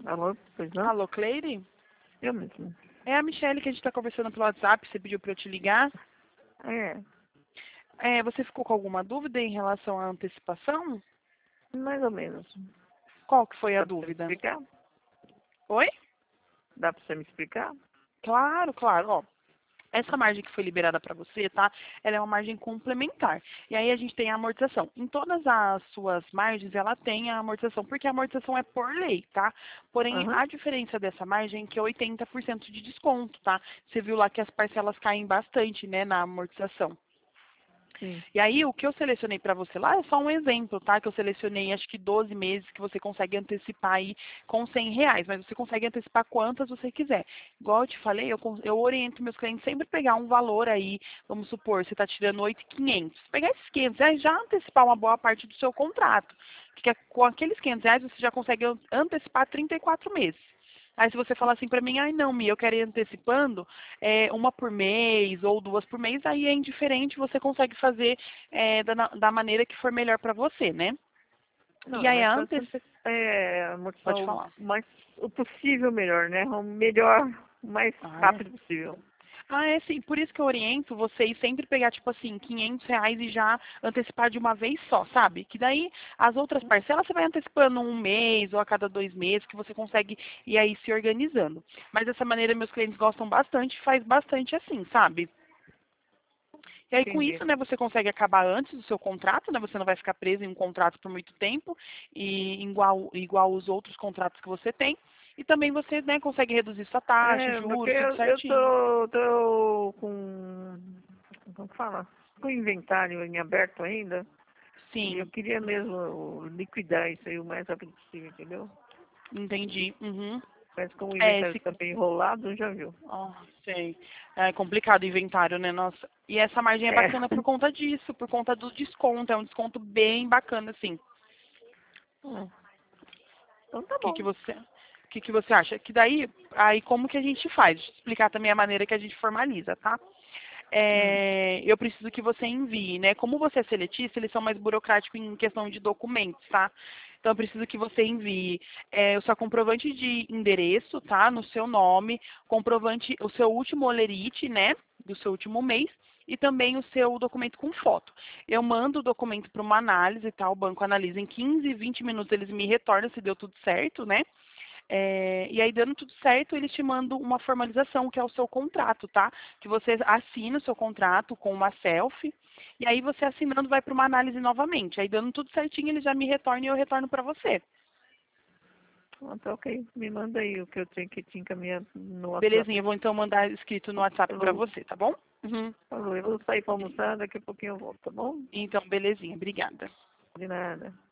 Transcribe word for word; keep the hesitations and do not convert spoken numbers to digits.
Alô, pois não? Alô, Cleire? Eu mesmo. É a Michelle que a gente está conversando pelo WhatsApp, você pediu para eu te ligar. É, É, você ficou com alguma dúvida em relação à antecipação? mais ou menos. Qual que foi a Dá pra você me dúvida? explicar? Oi? Dá pra você me explicar? Claro, claro. Ó, essa margem que foi liberada para você, tá? Ela é uma margem complementar. E aí a gente tem a amortização. Em todas as suas margens, ela tem a amortização, porque a amortização é por lei, tá? Porém, Aham. a diferença dessa margem é que é oitenta por cento de desconto, tá? Você viu lá que as parcelas caem bastante, né, na amortização. Sim. E aí, o que eu selecionei para você lá é só um exemplo, tá? Que eu selecionei, acho que doze meses que você consegue antecipar aí com cem reais. Mas você consegue antecipar quantas você quiser. Igual eu te falei, eu, con- eu oriento meus clientes sempre a pegar um valor aí, vamos supor, você está tirando oito mil e quinhentos. Pegar esses quinhentos reais já antecipar uma boa parte do seu contrato. Porque com aqueles quinhentos reais você já consegue an- antecipar trinta e quatro meses. Aí se você falar assim para mim, ai não, Mi, eu quero ir antecipando é, uma por mês ou duas por mês, aí é indiferente, você consegue fazer é, da, na- da maneira que for melhor para você, né? Não, E é aí mais antes, fácil é, a pode amortização falar. mais o possível melhor, né? O melhor, o mais Ah, é? rápido possível. Ah, é sim, por isso que eu oriento vocês sempre pegar, tipo assim, quinhentos reais e já antecipar de uma vez só, sabe? Que daí as outras parcelas você vai antecipando um mês ou a cada dois meses, que você consegue ir aí se organizando. Mas dessa maneira meus clientes gostam bastante, faz bastante assim, sabe? E aí, com Entendi. isso, né, você consegue acabar antes do seu contrato, né? Você não vai ficar preso em um contrato por muito tempo, e igual, igual os outros contratos que você tem. E também você, né, consegue reduzir sua taxa, É, porque juros, tudo eu, eu certinho. tô, tô com, como fala? Com o inventário em aberto ainda. E eu Sim, queria mesmo liquidar isso aí o mais rápido possível, entendeu? entendi. Uhum. Mas como o É, inventário esse. está bem enrolado, já viu. Ó, sei. É complicado o inventário, né? Nossa. E essa margem é É. bacana por conta disso, por conta do desconto. É um desconto bem bacana, assim. Hum, Então tá O que que bom. você, o que que você acha? Que daí, aí como que a gente faz? Deixa eu te explicar também a maneira que a gente formaliza, tá? Hum, É, eu preciso que você envie, né? Como você é seletista, eles são mais burocráticos em questão de documentos, tá? Então, eu preciso que você envie é, o seu comprovante de endereço, tá? No seu nome, comprovante, o seu último olerite, né? Do seu último mês, e também o seu documento com foto. Eu mando o documento para uma análise, tá? O banco analisa em quinze, vinte minutos, eles me retornam se deu tudo certo, né? É, e aí, dando tudo certo, eles te mandam uma formalização, que é o seu contrato, tá? Que você assina o seu contrato com uma selfie, e aí você assinando vai para uma análise novamente. Aí, dando tudo certinho, eles já me retornam e eu retorno para você. então tá ok. Me manda aí o que eu tenho que te encaminhar no WhatsApp. Belezinha, eu vou então mandar escrito no WhatsApp para Falou. você, tá bom? Uhum. Falou. Eu vou sair pra almoçar, daqui a pouquinho eu volto, tá bom? Então, belezinha, obrigada. De nada.